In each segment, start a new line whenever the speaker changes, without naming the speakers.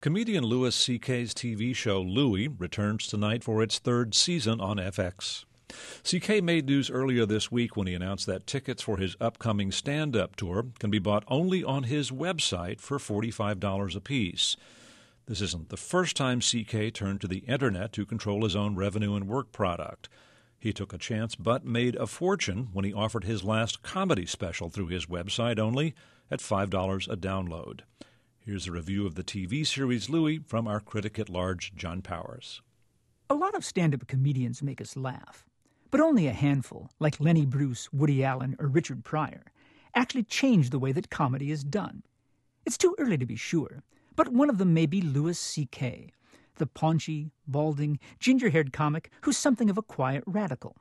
Comedian Louis C.K.'s TV show Louie returns tonight for its third season on FX. C.K. made news earlier this week when he announced that tickets for his upcoming stand-up tour can be bought only on his website for $45 apiece. This isn't the first time C.K. turned to the Internet to control his own revenue and work product. He took a chance but made a fortune when he offered his last comedy special through his website only at $5 a download. Here's a review of the TV series Louie from our critic-at-large, John Powers.
A lot of stand-up comedians make us laugh, but only a handful, like Lenny Bruce, Woody Allen, or Richard Pryor, actually change the way that comedy is done. It's too early to be sure, but one of them may be Louis C.K., the paunchy, balding, ginger-haired comic who's something of a quiet radical.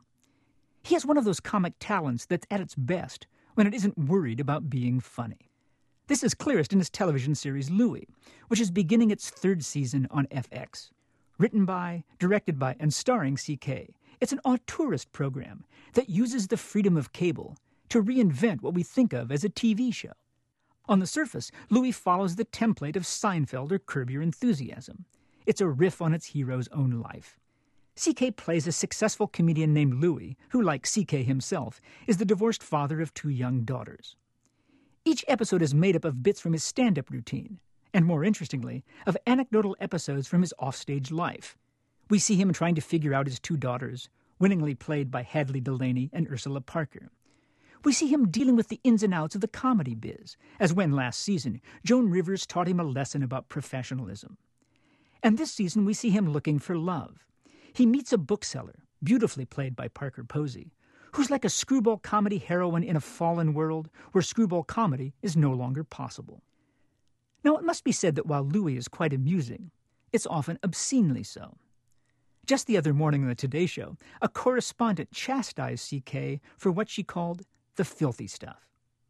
He has one of those comic talents that's at its best when it isn't worried about being funny. This is clearest in his television series Louie, which is beginning its third season on FX. Written by, directed by, and starring C.K., it's an auteurist program that uses the freedom of cable to reinvent what we think of as a TV show. On the surface, Louie follows the template of Seinfeld or Curb Your Enthusiasm. It's a riff on its hero's own life. C.K. plays a successful comedian named Louie, who, like C.K. himself, is the divorced father of 2 young daughters. Each episode is made up of bits from his stand-up routine, and more interestingly, of anecdotal episodes from his offstage life. We see him trying to figure out his 2 daughters, winningly played by Hadley Delaney and Ursula Parker. We see him dealing with the ins and outs of the comedy biz, as when last season, Joan Rivers taught him a lesson about professionalism. And this season we see him looking for love. He meets a bookseller, beautifully played by Parker Posey, who's like a screwball comedy heroine in a fallen world where screwball comedy is no longer possible. Now, it must be said that while Louie is quite amusing, it's often obscenely so. Just the other morning on the Today Show, a correspondent chastised C.K. for what she called the filthy stuff.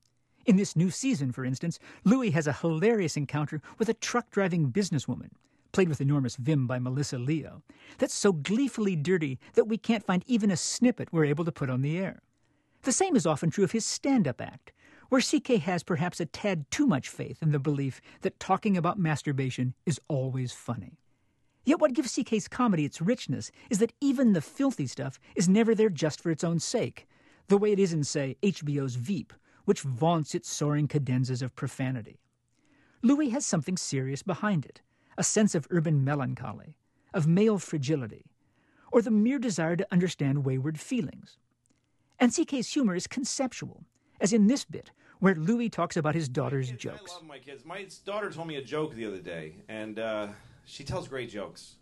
In this new season, for instance, Louie has a hilarious encounter with a truck-driving businesswoman, played with enormous vim by Melissa Leo, that's so gleefully dirty that we can't find even a snippet we're able to put on the air. The same is often true of his stand-up act, where C.K. has perhaps a tad too much faith in the belief that talking about masturbation is always funny. Yet what gives C.K.'s comedy its richness is that even the filthy stuff is never there just for its own sake, the way it is in, say, HBO's Veep, which vaunts its soaring cadenzas of profanity. Louie has something serious behind it, a sense of urban melancholy, of male fragility, or the mere desire to understand wayward feelings. And C.K.'s humor is conceptual, as in this bit, where Louie talks about his daughter's jokes.
I love my kids. My daughter told me a joke the other day, and she tells great jokes.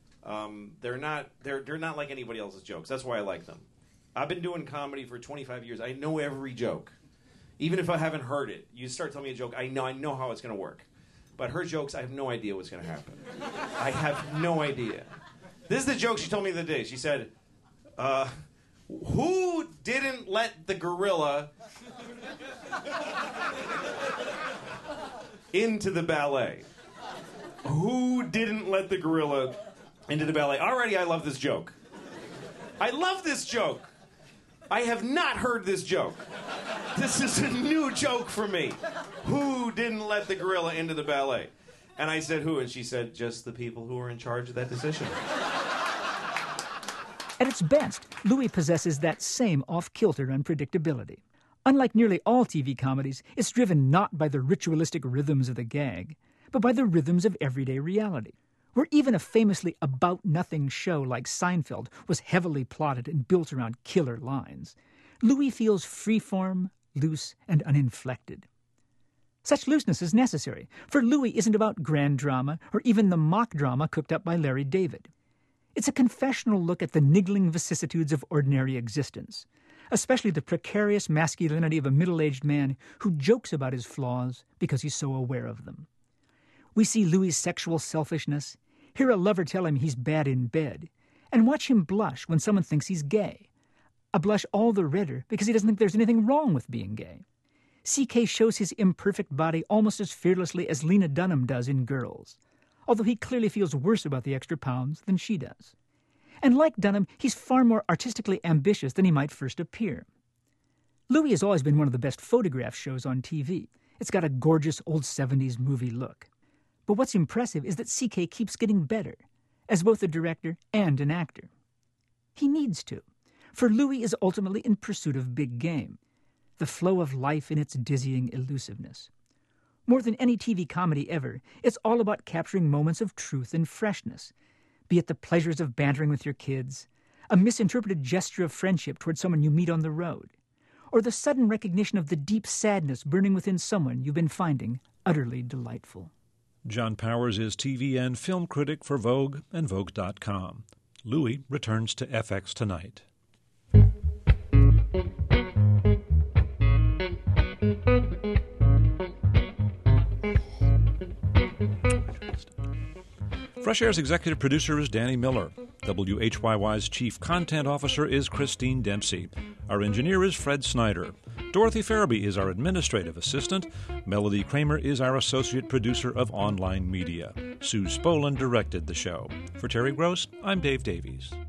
They're not like anybody else's jokes. That's why I like them. I've been doing comedy for 25 years. I know every joke. Even if I haven't heard it, you start telling me a joke, I know how it's going to work. But her jokes, I have no idea what's going to happen. I have no idea. This is the joke she told me the other day. She said, who didn't let the gorilla into the ballet? Who didn't let the gorilla into the ballet? Already I love this joke. I love this joke. I have not heard this joke. This is a new joke for me. Who didn't let the gorilla into the ballet? And I said, who? And she said, just the people who were in charge of that decision.
At its best, Louie possesses that same off-kilter unpredictability. Unlike nearly all TV comedies, it's driven not by the ritualistic rhythms of the gag, but by the rhythms of everyday reality, where even a famously about-nothing show like Seinfeld was heavily plotted and built around killer lines. Louie feels freeform, loose, and uninflected. Such looseness is necessary, for Louie isn't about grand drama or even the mock drama cooked up by Larry David. It's a confessional look at the niggling vicissitudes of ordinary existence, especially the precarious masculinity of a middle-aged man who jokes about his flaws because he's so aware of them. We see Louie's sexual selfishness, hear a lover tell him he's bad in bed, and watch him blush when someone thinks he's gay. A blush all the redder because he doesn't think there's anything wrong with being gay. C.K. shows his imperfect body almost as fearlessly as Lena Dunham does in Girls, although he clearly feels worse about the extra pounds than she does. And like Dunham, he's far more artistically ambitious than he might first appear. Louie has always been one of the best photograph shows on TV. It's got a gorgeous old 70s movie look. But what's impressive is that CK keeps getting better, as both a director and an actor. He needs to, for Louis is ultimately in pursuit of big game, the flow of life in its dizzying elusiveness. More than any TV comedy ever, it's all about capturing moments of truth and freshness, be it the pleasures of bantering with your kids, a misinterpreted gesture of friendship toward someone you meet on the road, or the sudden recognition of the deep sadness burning within someone you've been finding utterly delightful.
John Powers is TV and film critic for Vogue and Vogue.com. Louis returns to FX tonight. Fresh Air's executive producer is Danny Miller. WHYY's chief content officer is Christine Dempsey. Our engineer is Fred Snyder. Dorothy Farabee is our administrative assistant. Melody Kramer is our associate producer of online media. Sue Spolin directed the show. For Terry Gross, I'm Dave Davies.